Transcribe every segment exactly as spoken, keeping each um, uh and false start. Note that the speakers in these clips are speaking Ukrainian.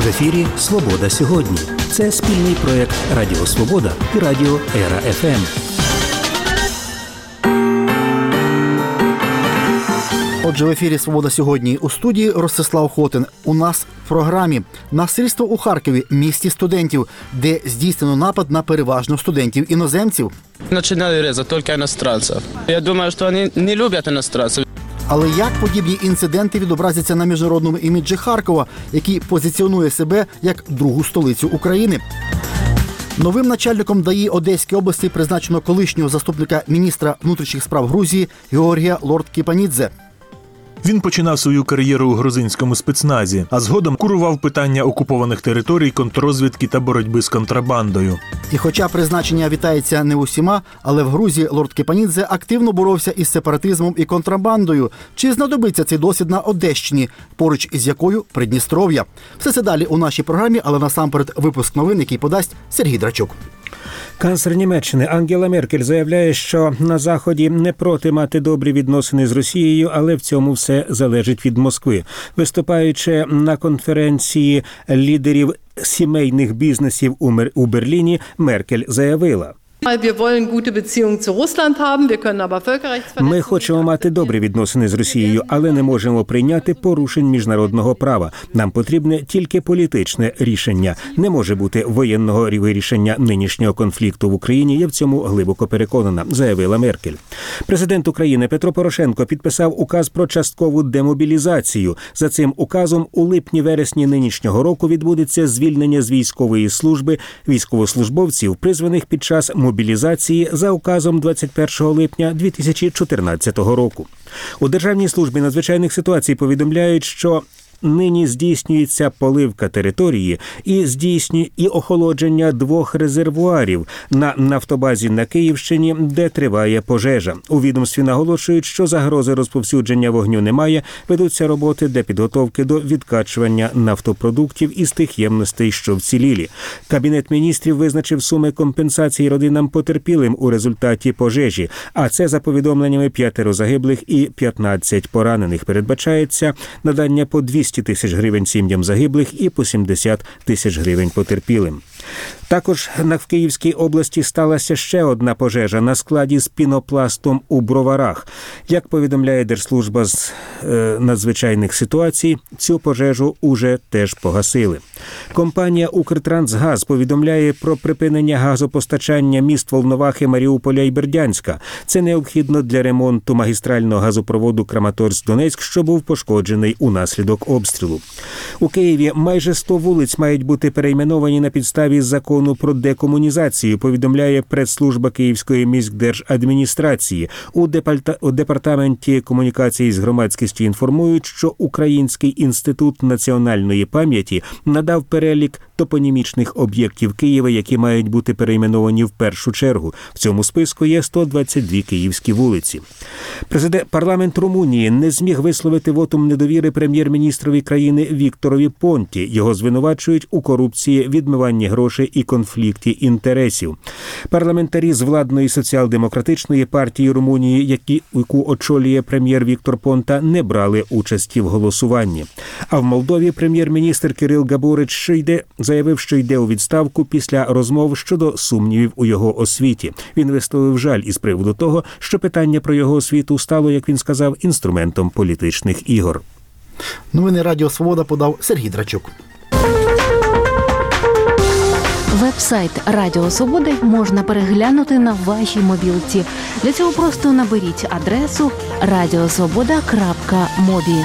В ефірі «Свобода сьогодні». Це спільний проєкт Радіо Свобода і Радіо Ера еф ем. Отже, в ефірі «Свобода сьогодні» у студії Ростислав Хотин. У нас в програмі «Насильство у Харкові, місті студентів», де здійснено напад на переважно студентів-іноземців. Починали резати тільки іностранців. Я думаю, що вони не люблять іностранців. Але як подібні інциденти відобразяться на міжнародному іміджі Харкова, який позиціонує себе як другу столицю України? Новим начальником ДАІ Одеської області призначено колишнього заступника міністра внутрішніх справ Грузії Георгія Лорд-Кіпанідзе. Він починав свою кар'єру у грузинському спецназі, а згодом курував питання окупованих територій, контррозвідки та боротьби з контрабандою. І хоча призначення вітається не усіма, але в Грузії Лорд-Кіпанідзе активно боровся із сепаратизмом і контрабандою. Чи знадобиться цей досвід на Одещині, поруч із якою Придністров'я? Все це далі у нашій програмі, але насамперед випуск новин, який подасть Сергій Драчук. Канцлер Німеччини Ангела Меркель заявляє, що на Заході не проти мати добрі відносини з Росією, але в цьому все залежить від Москви. Виступаючи на конференції лідерів сімейних бізнесів у Берліні, Меркель заявила: Ми хочемо мати добрі відносини з Росією, але не можемо прийняти порушень міжнародного права. Нам потрібне тільки політичне рішення. Не може бути воєнного вирішення нинішнього конфлікту в Україні. Я в цьому глибоко переконана, заявила Меркель. Президент України Петро Порошенко підписав указ про часткову демобілізацію. За цим указом у липні-вересні нинішнього року відбудеться звільнення з військової служби військовослужбовців, призваних під час мобілізації за указом двадцять першого липня дві тисячі чотирнадцятого року. У Державній службі надзвичайних ситуацій повідомляють, що нині здійснюється поливка території і здійснює і охолодження двох резервуарів на нафтобазі на Київщині, де триває пожежа. У відомстві наголошують, що загрози розповсюдження вогню немає, ведуться роботи для підготовки до відкачування нафтопродуктів із тих ємностей, що вцілілі. Кабінет міністрів визначив суми компенсації родинам потерпілим у результаті пожежі, а це, за повідомленнями, п'ятеро загиблих і п'ятнадцять поранених. Передбачається надання по двісті тисяч гривень сім'ям загиблих і по сімдесят тисяч гривень потерпілим. Також в Київській області сталася ще одна пожежа на складі з пінопластом у Броварах. Як повідомляє Держслужба з е, надзвичайних ситуацій, цю пожежу уже теж погасили. Компанія «Укртрансгаз» повідомляє про припинення газопостачання міст Волновахи, Маріуполя і Бердянська. Це необхідно для ремонту магістрального газопроводу Краматорськ-Донецьк, що був пошкоджений унаслідок обстрілу. У Києві майже сто вулиць мають бути перейменовані на підставі закону про декомунізацію, повідомляє прес-служба Київської міськдержадміністрації. У, департа... у департаменті комунікації з громадськістю інформують, що Український інститут національної пам'яті надав перелік топонімічних об'єктів Києва, які мають бути перейменовані в першу чергу. В цьому списку є сто двадцять дві київські вулиці. Президент парламент Румунії не зміг висловити вотум недовіри прем'єр-міністрові країни Вікторові Понті. Його звинувачують у корупції, відмиванні грошей і конфлікті інтересів. Парламентарі з владної соціал-демократичної партії Румунії, які, яку очолює прем'єр Віктор Понта, не брали участі в голосуванні. А в Молдові прем'єр-міністр Кирил Габурич що йде, заявив, що йде у відставку після розмов щодо сумнівів у його освіті. Він висловив жаль із приводу того, що питання про його освіту стало, як він сказав, інструментом політичних ігор. Новини Радіо Свобода подав Сергій Драчук. Веб-сайт Радіо Свободи можна переглянути на вашій мобілці. Для цього просто наберіть адресу радіосвобода крапка мобі.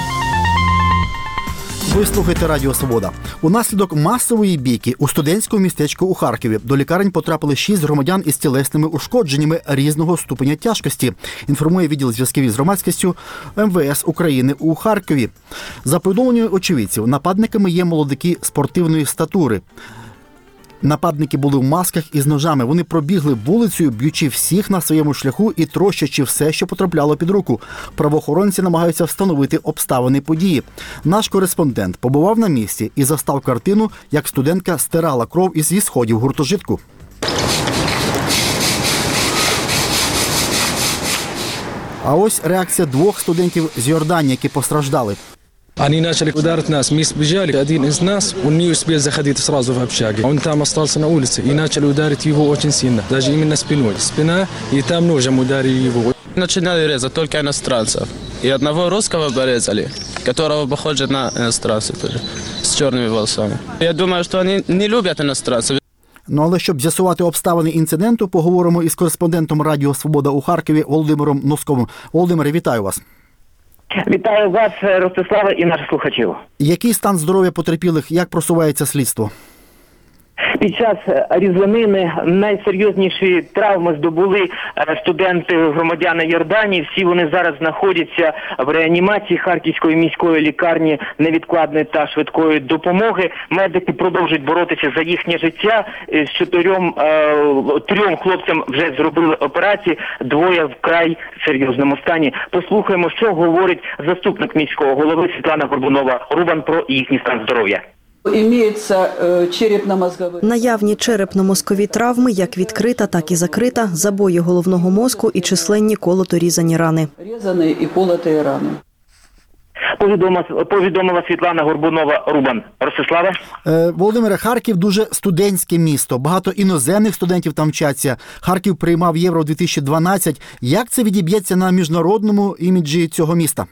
Ви слухаєте Радіо Свобода. Унаслідок масової бійки у студентському містечку у Харкові до лікарень потрапили шість громадян із тілесними ушкодженнями різного ступеня тяжкості, інформує відділ зв'язків із громадськістю ем ве ес України у Харкові. За повідомленням очевидців, нападниками є молодики спортивної статури. Нападники були в масках із ножами. Вони пробігли вулицею, б'ючи всіх на своєму шляху і трощачи все, що потрапляло під руку. Правоохоронці намагаються встановити обставини події. Наш кореспондент побував на місці і застав картину, як студентка стирала кров із її сходів гуртожитку. А ось реакція двох студентів з Йорданії, які постраждали. Они начали ударить нас, мы сбежали, один из нас, он не успел заходить сразу в общаге. Он там остался на улице и начали ударить его очень сильно, даже именно спиной. Спина, и там ножом ударили его. Начинали резать только иностранцев. И одного русского порезали, которого похоже на иностранца тоже, с черными волосами. Я думаю, что они не любят иностранцев. Ну, але щоб з'ясувати обставини інциденту, поговоримо із кореспондентом Радіо Свобода у Харкові Володимиром Носковим. Володимире, вітаю вас. Вітаю вас, Ростиславе, і наших слухачів. Який стан здоров'я потерпілих, як просувається слідство? Під час різанини найсерйозніші травми здобули студенти-громадяни Йорданії. Всі вони зараз знаходяться в реанімації Харківської міської лікарні невідкладної та швидкої допомоги. Медики продовжують боротися за їхнє життя. З чотирьом трьом хлопцям вже зробили операції, двоє вкрай серйозному стані. Послухаємо, що говорить заступник міського голови Світлана Горбунова-Рубан про їхній стан здоров'я. Наявні черепно-мозкові травми, як відкрита, так і закрита, забої головного мозку і численні колото-різані рани. Повідомила, повідомила Світлана Горбунова-Рубан. Ростиславе? Е, Володимире, Харків дуже студентське місто. Багато іноземних студентів там вчаться. Харків приймав Євро дві тисячі дванадцять. Як це відіб'ється на міжнародному іміджі цього міста?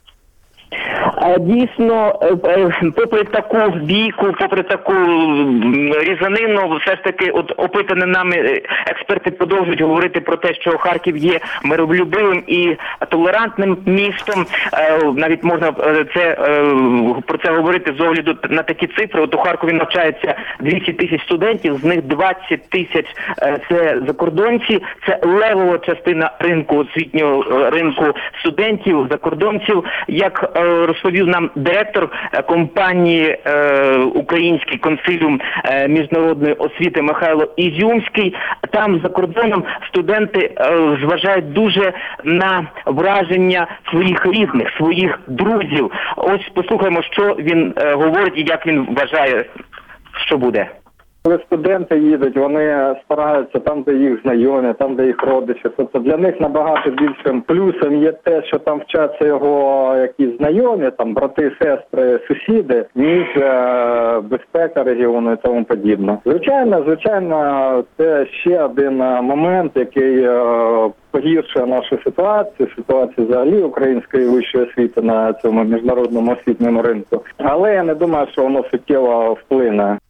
Дійсно, попри таку бійку, попри таку різанину, все ж таки от опитані нами експерти продовжують говорити про те, що Харків є миролюбивим і толерантним містом. Навіть можна це про це говорити з огляду на такі цифри. От у Харкові навчається двісті тисяч студентів, з них двадцять тисяч це закордонці, це левова частина ринку, освітнього ринку студентів, закордонців. Як розповів нам директор компанії е, Український консиліум е, міжнародної освіти Михайло Ізюмський, там за кордоном студенти е, зважають дуже на враження своїх рідних, своїх друзів. Ось послухаємо, що він е, говорить і як він вважає, що буде. Коли студенти їдуть, вони стараються там, де їх знайомі, там, де їх родичі. Тобто для них набагато більшим плюсом є те, що там вчаться його якісь знайомі, там брати, сестри, сусіди, ніж е- безпека регіону і тому подібне. Звичайно, звичайно, це ще один момент, який е- погіршує нашу ситуацію, ситуацію взагалі української вищої освіти на цьому міжнародному освітньому ринку. Але я не думаю, що воно суттєво вплине.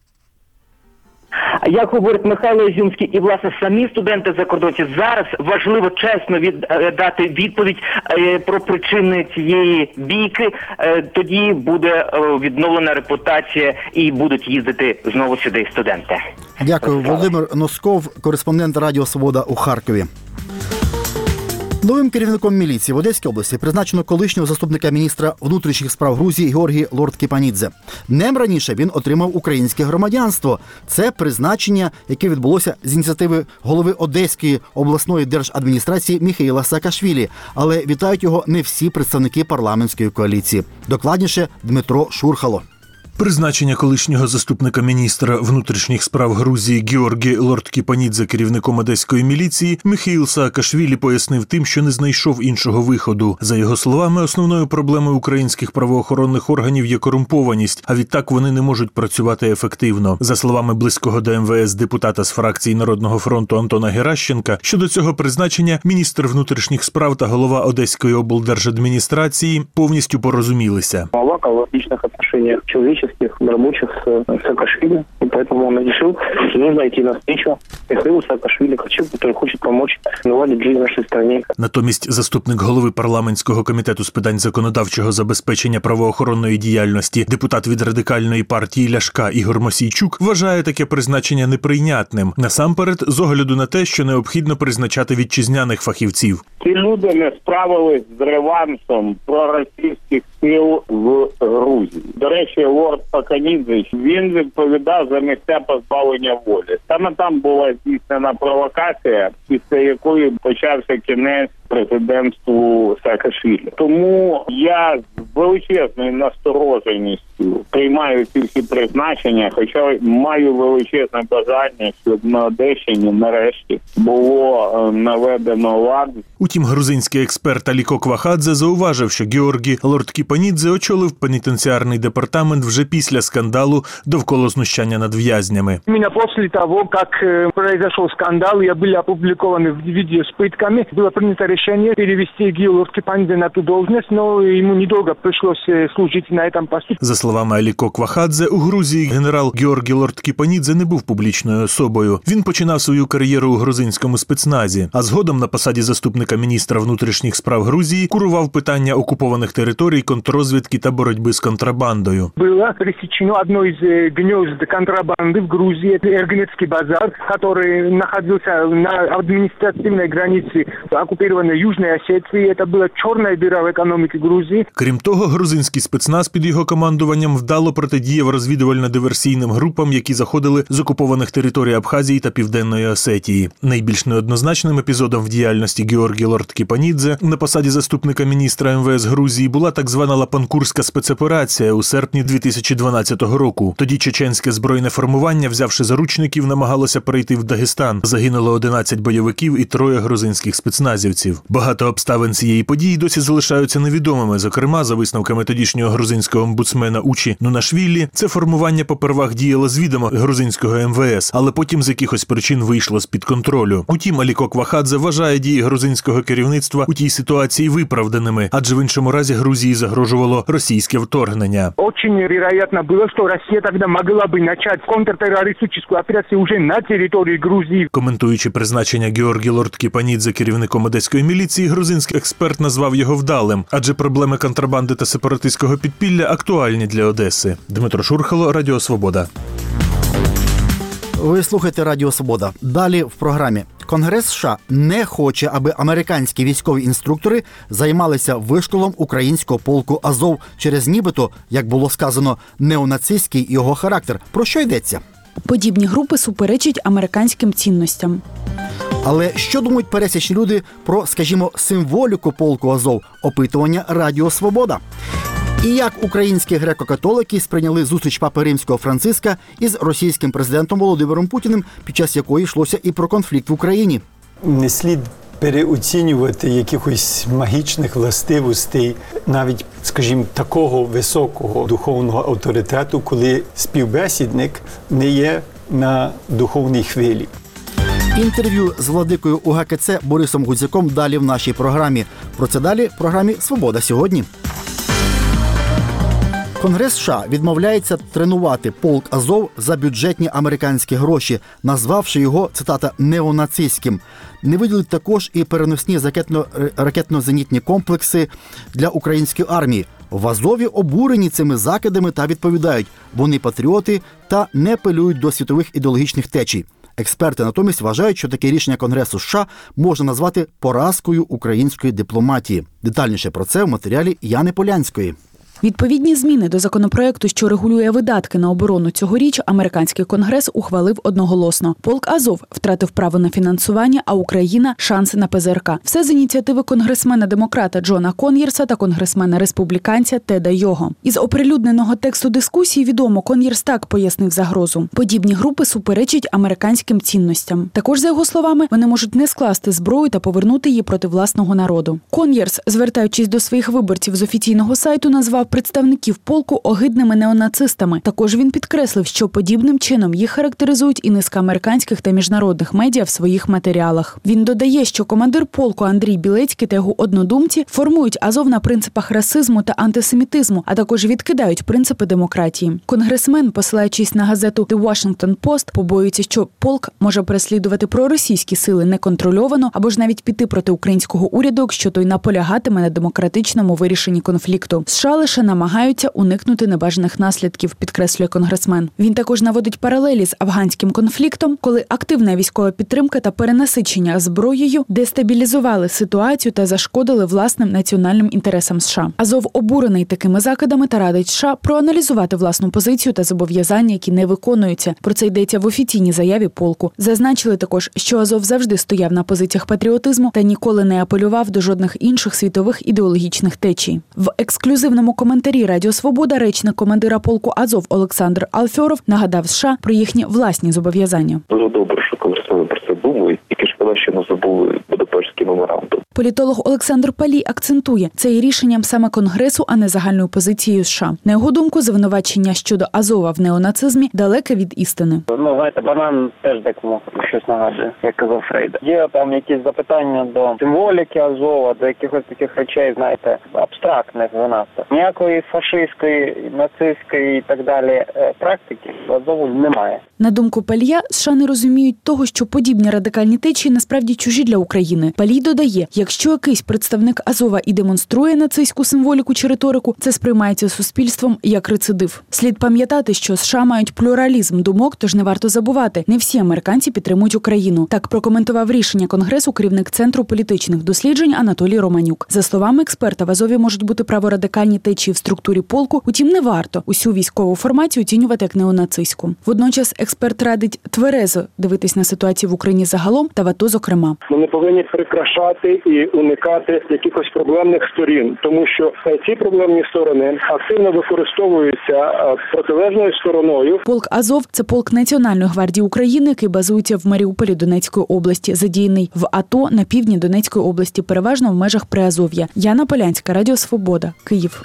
Як говорить Михайло Ізюмський і, власне, самі студенти-закордонці, зараз важливо чесно від, дати відповідь е, про причини цієї бійки. Е, тоді буде е, відновлена репутація і будуть їздити знову сюди студенти. Дякую. Володимир Носков, кореспондент Радіо Свобода у Харкові. Новим керівником міліції в Одеській області призначено колишнього заступника міністра внутрішніх справ Грузії Георгій Лорд-Кіпанідзе. Днем раніше він отримав українське громадянство. Це призначення, яке відбулося з ініціативи голови Одеської обласної держадміністрації Міхеїла Саакашвілі. Але вітають його не всі представники парламентської коаліції. Докладніше Дмитро Шурхало. Призначення колишнього заступника міністра внутрішніх справ Грузії Георгі Лорд-Кіпанідзе керівником одеської міліції Міхеїл Саакашвілі пояснив тим, що не знайшов іншого виходу. За його словами, основною проблемою українських правоохоронних органів є корумпованість, а відтак вони не можуть працювати ефективно. За словами близького до ем ве ес депутата з фракції Народного фронту Антона Геращенка, щодо цього призначення міністр внутрішніх справ та голова Одеської облдержадміністрації повністю порозумілися. Голова личных отношениях человеческих, рабочих с Саакашвили, и поэтому он решил, что нужно идти навстречу Михаилу Саакашвили, который хочет помочь наладить жизнь в нашей стране. Натомість заступник голови парламентського комітету з питань законодавчого забезпечення правоохоронної діяльності, депутат від Радикальної партії Ляшка Ігор Мосійчук вважає таке призначення неприйнятним. Насамперед, з огляду на те, що необхідно призначати вітчизняних фахівців. Ці люди не справились з ревансом проросійських сил в Грузії. До речі, лорд Саакашвілі, він відповідав за місця позбавлення волі. Саме там була здійснена провокація, після якої почався кінець президентству Саакашвілі. Тому я з величезною настороженістю приймаю ці всі призначення, хоча маю величезне бажання, щоб на Одещині нарешті було наведено лад. Утім, грузинський експерт Аліко Квахадзе зауважив, що Георгі Лорткіпанідзе очолив пенітенціарний департамент вже після скандалу довкола знущання над в'язнями. Именно после того, как произошел скандал, я были опубликованы видео с пытками, было принято решение перевести Георгия Лорткіпанідзе на ту должность, но ему недолго пришлось служить на этом посту. За словами Аліко Квахадзе, у Грузії генерал Георгі Лорткіпанідзе не був публічною особою. Він починав свою кар'єру у грузинському спецназі, а згодом на посаді заступника міністра внутрішніх справ Грузії курував питання окупованих територій, контррозвідки та боротьби з контрабандою. Было пресечено одно из гнезд контрабанды в Грузии, это Эргенетский базар, который находился на административной границе оккупированной Южной Осетии. Это была черная дыра в экономике Грузии. Крім того, грузинський спецназ під його командуванням вдало протидіяв розвідувально-диверсійним групам, які заходили з окупованих територій Абхазії та Південної Осетії. Найбільш неоднозначним епізодом в діяльності Георгі Лорткіпанідзе на посаді заступника міністра ем ве ес Грузії була так звана Лапанкурська спецоперація у серпні дві тисячі дванадцятого року. Тоді чеченське збройне формування, взявши заручників, намагалося перейти в Дагестан. Загинуло одинадцять бойовиків і троє грузинських спецназівців. Багато обставин цієї події досі залишаються невідомими. Зокрема, за висновками тодішнього грузинського омбудсмена Учі Нунашвілі, це формування попервах діяло з відома грузинського ем ве ес, але потім з якихось причин вийшло з-під контролю. Утім, Аліко Квахадзе вважає дії грузинського керівництва у тій ситуації виправданими, адже в іншому разі Грузії загрожувало російське вторгнення. Очень вероятно было, что Россия тогда могла бы начать контртеррористическую операцию уже на территории Грузии. Коментуючи призначення Георгі Лорткіпанідзе керівником одеської міліції, грузинський експерт назвав його вдалим, адже проблеми контрабанди та сепаратистського підпілля актуальні для Одеси. Дмитро Шурхало, Радіо Свобода. Ви слухаєте Радіо Свобода. Далі в програмі. Конгрес США не хоче, аби американські військові інструктори займалися вишколом українського полку Азов через нібито, як було сказано, неонацистський його характер. Про що йдеться? Подібні групи суперечать американським цінностям. Але що думають пересічні люди про, скажімо, символіку полку Азов? Опитування Радіо Свобода. І як українські греко-католики сприйняли зустріч папи Римського Франциска із російським президентом Володимиром Путіним, під час якої йшлося і про конфлікт в Україні. Не слід переоцінювати якихось магічних властивостей, навіть, скажімо, такого високого духовного авторитету, коли співбесідник не є на духовній хвилі. Інтерв'ю з владикою у ге ка це Борисом Гудзяком далі в нашій програмі. Про це далі в програмі «Свобода сьогодні». Конгрес США відмовляється тренувати полк Азов за бюджетні американські гроші, назвавши його, цитата, неонацистським. Не виділить також і переносні ракетно-зенітні комплекси для української армії. В Азові обурені цими закидами та відповідають, вони патріоти та не апелюють до світових ідеологічних течій. Експерти натомість вважають, що таке рішення Конгресу США можна назвати поразкою української дипломатії. Детальніше про це в матеріалі Яни Полянської. Відповідні зміни до законопроекту, що регулює видатки на оборону цьогоріч, американський конгрес ухвалив одноголосно. Полк Азов втратив право на фінансування, а Україна – шанси на пе зе ер ка. Все з ініціативи конгресмена-демократа Джона Кон'єрса та конгресмена-республіканця Теда Його. Із оприлюдненого тексту дискусії відомо, Кон'єрс так пояснив загрозу. Подібні групи суперечать американським цінностям. Також, за його словами, вони можуть не скласти зброю та повернути її проти власного народу. Кон'єрс, звертаючись до своїх виборців з офіційного сайту, назвав представників полку огидними неонацистами. Також він підкреслив, що подібним чином їх характеризують і низка американських та міжнародних медіа в своїх матеріалах. Він додає, що командир полку Андрій Білецький та його однодумці формують Азов на принципах расизму та антисемітизму, а також відкидають принципи демократії. Конгресмен, посилаючись на газету The Washington Post, побоюється, що полк може переслідувати проросійські сили неконтрольовано або ж навіть піти проти українського уряду, якщо той наполягатиме на демократичному вирішенні конфлікту. США лише лише намагаються уникнути небажаних наслідків, підкреслює конгресмен. Він також наводить паралелі з афганським конфліктом, коли активна військова підтримка та перенасичення зброєю дестабілізували ситуацію та зашкодили власним національним інтересам США. Азов обурений такими закидами та радить США проаналізувати власну позицію та зобов'язання, які не виконуються. Про це йдеться в офіційній заяві полку. Зазначили також, що Азов завжди стояв на позиціях патріотизму та ніколи не апелював до жодних інших світових ідеологічних течій. В ексклюзивному коментарі Радіо Свобода речник командира полку Азов Олександр Алфьоров нагадав США про їхні власні зобов'язання. Дуже добре, що конгресмени про це думають, тільки шкода, що не забули Будапештський меморандум. Політолог Олександр Палій акцентує, це є рішенням саме Конгресу, а не загальною позицією США. На його думку, звинувачення щодо Азова в неонацизмі далеке від істини. Ну, знаєте, банан теж декому щось нагадує, як казав Фрейда. Є там якісь запитання до символіки Азова, до якихось таких речей, знаєте, абстрактних занадто. Ніякої фашистської, нацистської і так далі практики в Азову немає. На думку Палія, США не розуміють того, що подібні радикальні течії насправді чужі для України. Палій додає, якщо якийсь представник Азова і демонструє нацистську символіку чи риторику, це сприймається суспільством як рецидив. Слід пам'ятати, що США мають плюралізм думок, тож не варто забувати, не всі американці підтримують Україну. Так прокоментував рішення Конгресу керівник Центру політичних досліджень Анатолій Романюк. За словами експерта, в Азові можуть бути праворадикальні течії в структурі полку, утім не варто усю військову формацію оцінювати як неонацистську. Водночас експерт радить тверезо дивитись на ситуацію в Україні загалом та в АТО зокрема. Ми не повинні прикрашати і уникати якихось проблемних сторін, тому що ці проблемні сторони активно використовуються протилежною стороною. Полк Азов – це полк Національної гвардії України, який базується в Маріуполі Донецької області, задіяний в АТО на півдні Донецької області, переважно в межах Приазов'я. Яна Полянська, Радіо Свобода, Київ.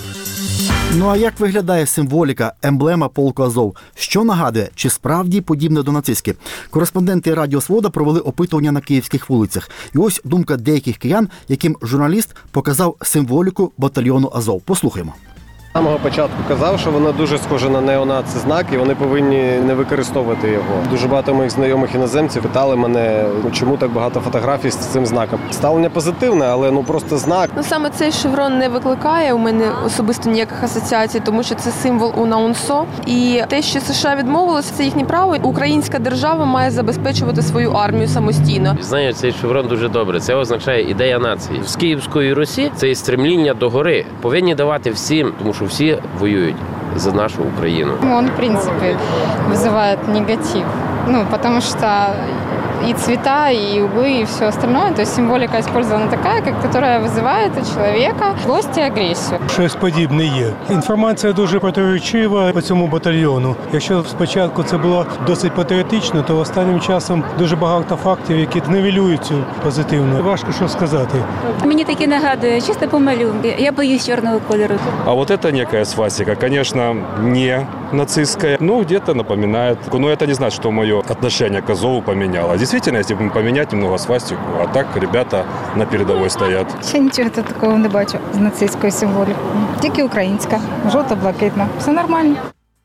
Ну а як виглядає символіка, емблема полку Азов? Що нагадує, чи справді подібне до нацистських? Кореспонденти Радіо Свобода провели опитування на київських вулицях. І ось думка деяких киян, яким журналіст показав символіку батальйону Азов. Послухаємо. З самого початку казав, що вона дуже схожа на неонаци знак, і вони повинні не використовувати його. Дуже багато моїх знайомих іноземців питали мене, чому так багато фотографій з цим знаком. Ставлення позитивне, але ну просто знак. Ну саме цей шеврон не викликає у мене особисто ніяких асоціацій, тому що це символ УНАУНСО. І те, що США відмовилося, це їхнє право. Українська держава має забезпечувати свою армію самостійно. Знаю, цей шеврон дуже добре. Це означає ідея нації. З Київської Русі це і стремління до гори. Повинні давати всім, тому що всі воюють за нашу Україну. Он, в принципе, вызывает негатив. Ну, потому что и цвета, и углы, и все остальное. То есть символика использована такая, как, которая вызывает у человека злость и агрессию. Щось подібне є. Інформація дуже противоречива по цьому батальйону. Якщо спочатку це було досить патріотично, то останнім часом дуже багато фактів, які нівелюють цю позитивну. Важко що сказати. Мені таки нагадує, чисто по малюнку. Я боюсь чорного кольору. А вот это некая свастика, конечно, не нацистская, но где-то напоминает. Но это не значит, что мое отношение к Азову поменялось. Действительно, если бы поменять немного свастику, а так ребята на передовой стоят. Я нічого такого не бачу з нацистською символікою. Тільки українська, жовто-блакитна. Все нормально.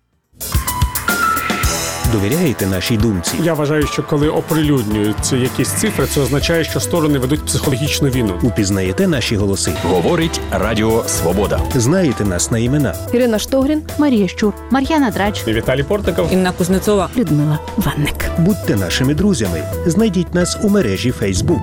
Довіряєте нашій думці? Я вважаю, що коли оприлюднюються якісь цифри, це означає, що сторони ведуть психологічну війну. Упізнаєте наші голоси? Говорить Радіо Свобода. Знаєте нас на імена? Ірина Штогрін, Марія Щур, Мар'яна Драч, І Віталій Портников, Інна Кузнецова, Людмила Ванник. Будьте нашими друзями. Знайдіть нас у мережі Фейсбук.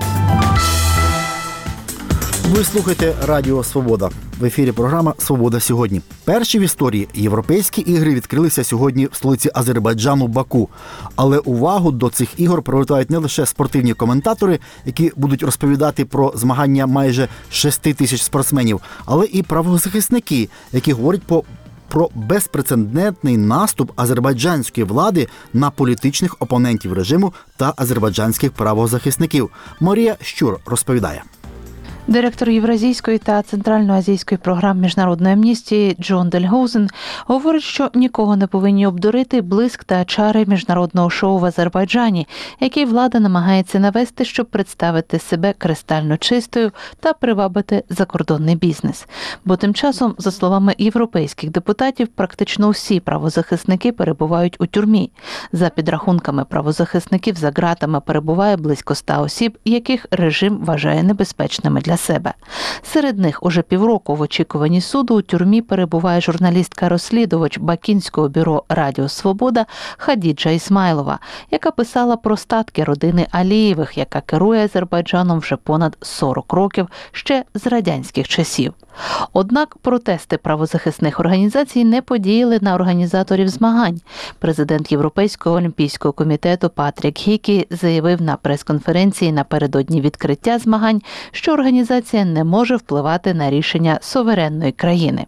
Ви слухаєте Радіо Свобода. В ефірі програма «Свобода сьогодні». Перші в історії європейські ігри відкрилися сьогодні в столиці Азербайджану Баку. Але увагу до цих ігор привертають не лише спортивні коментатори, які будуть розповідати про змагання майже шести тисяч спортсменів, але і правозахисники, які говорять по про безпрецедентний наступ азербайджанської влади на політичних опонентів режиму та азербайджанських правозахисників. Марія Щур розповідає. Директор Євразійської та Центральноазійської програм міжнародної амністії Джон Дельгоузен говорить, що нікого не повинні обдурити блиск та чари міжнародного шоу в Азербайджані, який влада намагається навести, щоб представити себе кристально чистою та привабити закордонний бізнес. Бо тим часом, за словами європейських депутатів, практично усі правозахисники перебувають у тюрмі. За підрахунками правозахисників за ґратами перебуває близько ста осіб, яких режим вважає небезпечними для для себе. Серед них уже півроку в очікуванні суду у тюрмі перебуває журналістка-розслідувач Бакінського бюро «Радіо Свобода» Хадіджа Ісмайлова, яка писала про статки родини Алієвих, яка керує Азербайджаном вже понад сорок років, ще з радянських часів. Однак протести правозахисних організацій не подіяли на організаторів змагань. Президент Європейського олімпійського комітету Патрік Гікі заявив на прес-конференції напередодні відкриття змагань, що організація не може впливати на рішення суверенної країни.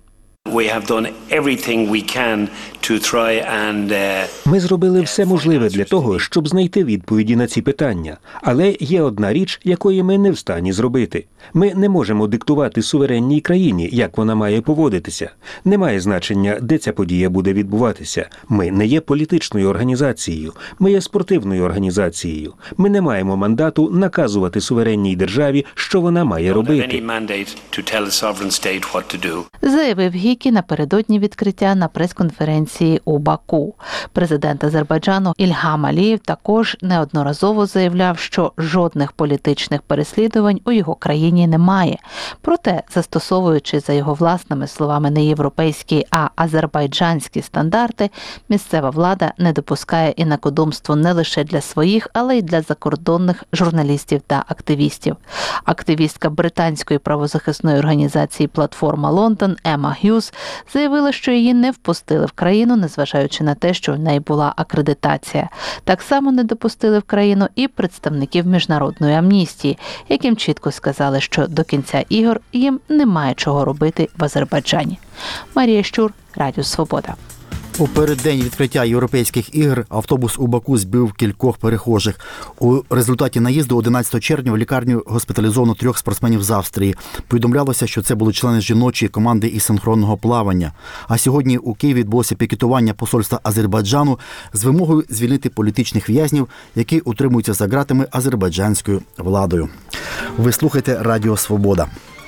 Ми зробили все можливе для того, щоб знайти відповіді на ці питання. Але є одна річ, якої ми не в стані зробити. Ми не можемо диктувати суверенній країні, як вона має поводитися. Немає значення, де ця подія буде відбуватися. Ми не є політичною організацією. Ми є спортивною організацією. Ми не маємо мандату наказувати суверенній державі, що вона має робити. Заявив Гікі напередодні відкриття на прес-конференції у Баку. Президент Азербайджану Ільгам Алієв також неодноразово заявляв, що жодних політичних переслідувань у його країні немає. Проте, застосовуючи, за його власними словами, не європейські, а азербайджанські стандарти, місцева влада не допускає інакодумство не лише для своїх, але й для закордонних журналістів та активістів. Активістка британської правозахисної організації «Платформа Лондон» Ема Г'юз заявила, що її не впустили в країну, незважаючи на те, що в неї була акредитація. Так само не допустили в країну і представників Міжнародної амністії, яким чітко сказали, що до кінця ігор їм немає чого робити в Азербайджані. Марія Щур, Радіо Свобода. У переддень відкриття європейських ігор автобус у Баку збив кількох перехожих. У результаті наїзду одинадцятого червня в лікарню госпіталізовано трьох спортсменів з Австрії. Повідомлялося, що це були члени жіночої команди із синхронного плавання. А сьогодні у Києві відбулося пікетування посольства Азербайджану з вимогою звільнити політичних в'язнів, які утримуються за ґратами азербайджанською владою. Ви слухаєте Радіо Свобода.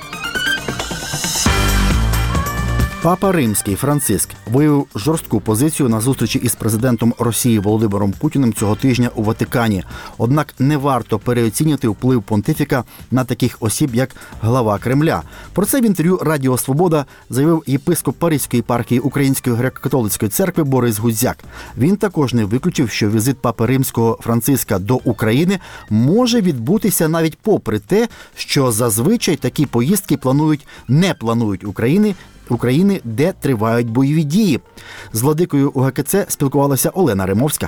Папа Римський Франциск виявив жорстку позицію на зустрічі із президентом Росії Володимиром Путіним цього тижня у Ватикані. Однак не варто переоцінювати вплив понтифіка на таких осіб, як глава Кремля. Про це в інтерв'ю Радіо Свобода заявив єпископ Паризької єпархії Української греко-католицької церкви Борис Гудзяк. Він також не виключив, що візит Папи Римського Франциска до України може відбутися навіть попри те, що зазвичай такі поїздки планують, не планують України, України, де тривають бойові дії. З владикою У Ге Ке Це спілкувалася Олена Римовська.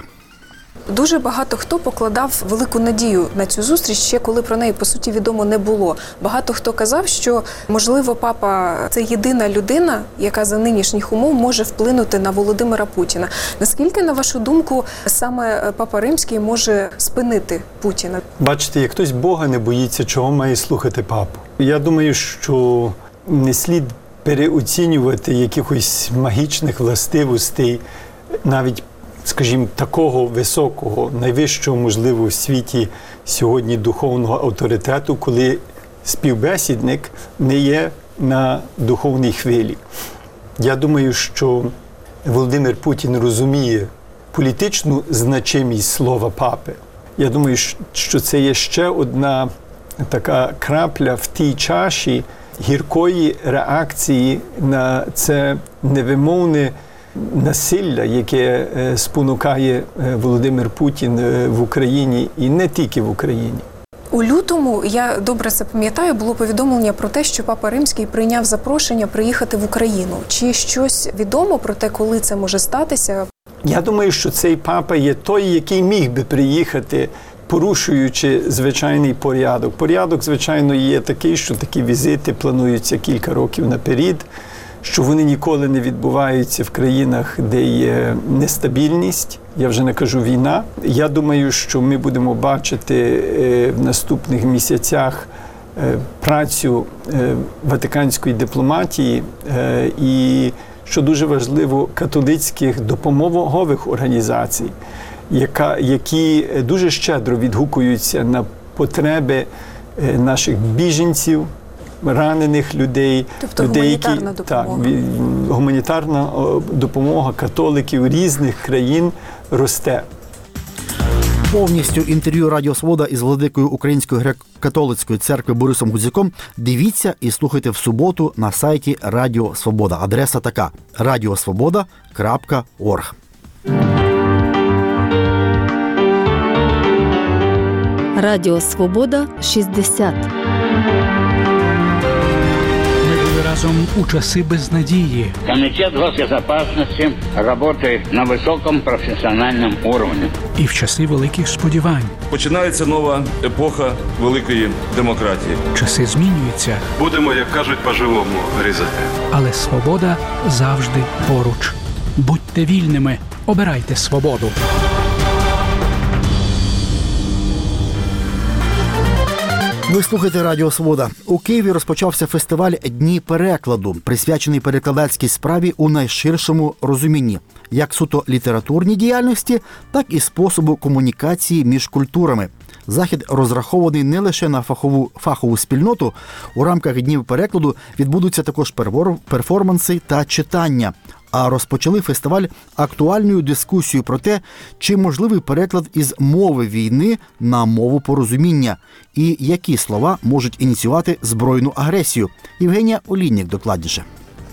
Дуже багато хто покладав велику надію на цю зустріч, ще коли про неї, по суті, відомо не було. Багато хто казав, що, можливо, папа – це єдина людина, яка за нинішніх умов може вплинути на Володимира Путіна. Наскільки, на вашу думку, саме Папа Римський може спинити Путіна? Бачите, як хтось Бога не боїться, чого має слухати папу. Я думаю, що не слід переоцінювати якихось магічних властивостей, навіть, скажімо, такого високого, найвищого, можливо, в світі сьогодні духовного авторитету, коли співбесідник не є на духовній хвилі. Я думаю, що Володимир Путін розуміє політичну значимість слова папи. Я думаю, що це є ще одна така крапля в тій чаші гіркої реакції на це невимовне насилля, яке спонукає Володимир Путін в Україні і не тільки в Україні. У лютому, я добре це пам'ятаю, було повідомлення про те, що Папа Римський прийняв запрошення приїхати в Україну. Чи щось відомо про те, коли це може статися? Я думаю, що цей папа є той, який міг би приїхати, порушуючи звичайний порядок. Порядок, звичайно, є такий, що такі візити плануються кілька років наперед, що вони ніколи не відбуваються в країнах, де є нестабільність, я вже не кажу війна. Я думаю, що ми будемо бачити в наступних місяцях працю ватиканської дипломатії і, що дуже важливо, католицьких допомогових організацій, яка, які дуже щедро відгукуються на потреби наших біженців, ранених людей. Тобто людей, гуманітарна які, допомога. Так, гуманітарна допомога католиків різних країн росте. Повністю інтерв'ю Радіо Свобода із владикою Української греко-католицької церкви Борисом Гудзяком дивіться і слухайте в суботу на сайті Радіо Свобода. Адреса така – радіосвобода крапка орг. Радіо Свобода шістдесят. Разом у часи безнадії. Комитет госбезопасности работает на высоком профессиональном уровне. І в часи великих сподівань. Починається нова епоха великої демократії. Часи змінюються. Будемо, як кажуть, по-живому різати. Але свобода завжди поруч. Будьте вільними, обирайте свободу. Ви слухаєте Радіо Свобода. У Києві розпочався фестиваль «Дні перекладу», присвячений перекладацькій справі у найширшому розумінні, як суто літературній діяльності, так і способу комунікації між культурами. Захід розрахований не лише на фахову, фахову спільноту. У рамках Днів перекладу відбудуться також перформанси та читання. А розпочали фестиваль актуальною дискусією про те, чи можливий переклад із мови війни на мову порозуміння і які слова можуть ініціювати збройну агресію. Євгенія Олійник докладніше.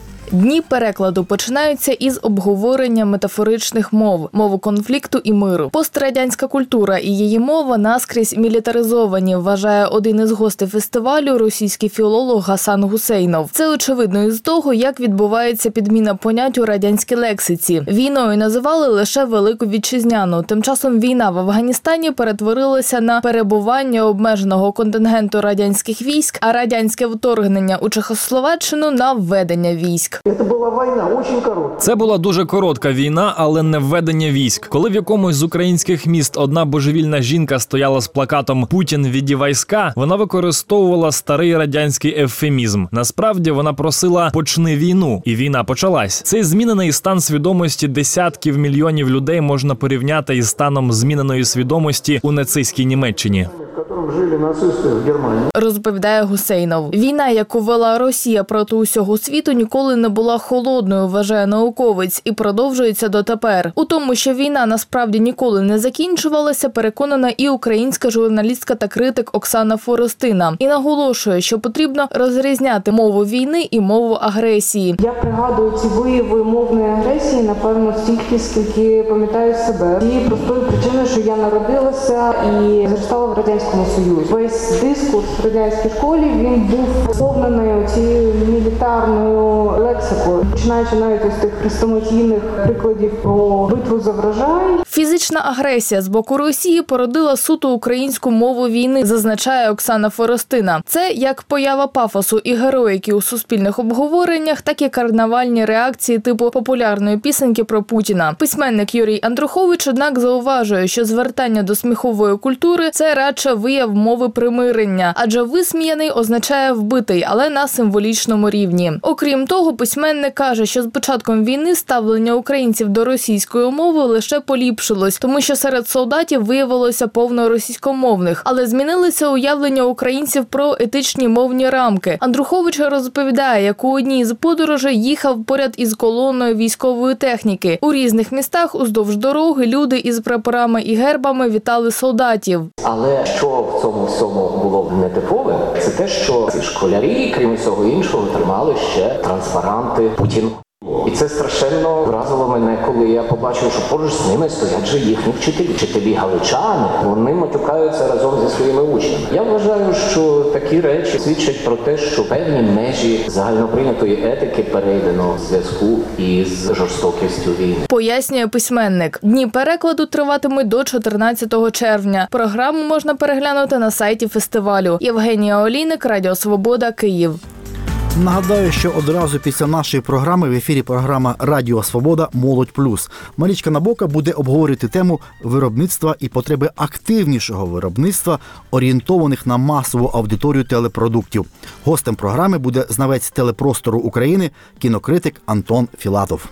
Дні перекладу починаються із обговорення метафоричних мов, мови конфлікту і миру. Пострадянська культура і її мова наскрізь мілітаризовані, вважає один із гостей фестивалю російський філолог Гасан Гусейнов. Це очевидно із того, як відбувається підміна понять у радянській лексиці. Війною називали лише Велику Вітчизняну. Тим часом війна в Афганістані перетворилася на перебування обмеженого контингенту радянських військ, а радянське вторгнення у Чехословаччину на введення військ. Це була війна, дуже коротка. Це була дуже коротка війна, але не введення військ. Коли в якомусь з українських міст одна божевільна жінка стояла з плакатом «Путін, віді війська», вона використовувала старий радянський евфемізм. Насправді вона просила «почни війну», і війна почалась. Цей змінений стан свідомості десятків мільйонів людей можна порівняти із станом зміненої свідомості у нацистській Німеччині. Жили нацисти в Германії. Розповідає Гусейнов. Війна, яку вела Росія проти усього світу, ніколи не була холодною, вважає науковець, і продовжується дотепер. У тому, що війна насправді ніколи не закінчувалася, переконана і українська журналістка та критик Оксана Форостина. І наголошує, що потрібно розрізняти мову війни і мову агресії. Я пригадую ці вияви мовної агресії, напевно, стільки, скільки пам'ятаю себе. І простою причиною, що я народилася і зростала в Радянському Союзі. Весь дискурс в радянській школі, він був сповнений цією мілітарною лексикою, починаючи навіть із тих хрестоматійних прикладів про битву за врожай. Фізична агресія з боку Росії породила суто українську мову війни, зазначає Оксана Форостина. Це як поява пафосу і героїки у суспільних обговореннях, так і карнавальні реакції типу популярної пісеньки про Путіна. Письменник Юрій Андрухович, однак, зауважує, що звертання до сміхової культури – це радше вияв мови примирення, адже висміяний означає вбитий, але на символічному рівні. Окрім того, письменник каже, що з початком війни ставлення українців до російської мови лише поліпшилось, тому що серед солдатів виявилося повно російськомовних, але змінилися уявлення українців про етичні мовні рамки. Андрухович розповідає, як у одній з подорожей їхав поряд із колоною військової техніки. У різних містах уздовж дороги люди із прапорами і гербами вітали солдатів. Але що в цьому всьому було нетипове, це те, що ці школярі, крім всього іншого, тримали ще транспаранти «Путін». І це страшенно вразило мене, коли я побачив, що поруч з ними стоять же їхні вчителі. Вчителі галичани, вони матюкаються разом зі своїми учнями. Я вважаю, що такі речі свідчать про те, що певні межі загальноприйнятої етики перейдено в зв'язку із жорстокістю війни. Пояснює письменник. Дні перекладу триватимуть до чотирнадцятого червня. Програму можна переглянути на сайті фестивалю. Євгенія Олійник, Радіо Свобода, Київ. Нагадаю, що одразу після нашої програми в ефірі програма «Радіо Свобода. Молодь плюс». Марічка Набока буде обговорювати тему виробництва і потреби активнішого виробництва, орієнтованих на масову аудиторію телепродуктів. Гостем програми буде знавець телепростору України, кінокритик Антон Філатов.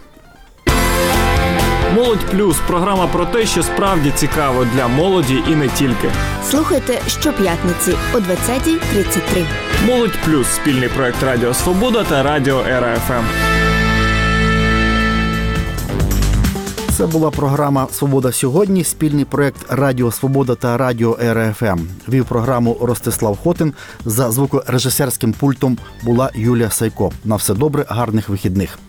«Молодь плюс» – програма про те, що справді цікаво для молоді і не тільки. Слухайте щоп'ятниці о двадцятій тридцять три. «Молодь плюс» – спільний проект Радіо Свобода та Радіо Ера еф ем. Це була програма «Свобода сьогодні», спільний проєкт Радіо Свобода та Радіо ЕРФМ. Вів програму Ростислав Хотин. За звукорежисерським пультом була Юлія Сайко. На все добре, гарних вихідних.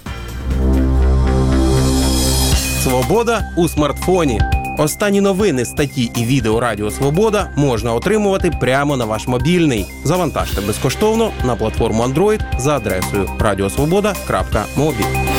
Свобода у смартфоні. Останні новини, статті і відео Радіо Свобода можна отримувати прямо на ваш мобільний. Завантажте безкоштовно на платформу Android за адресою радіосвобода крапка мобі.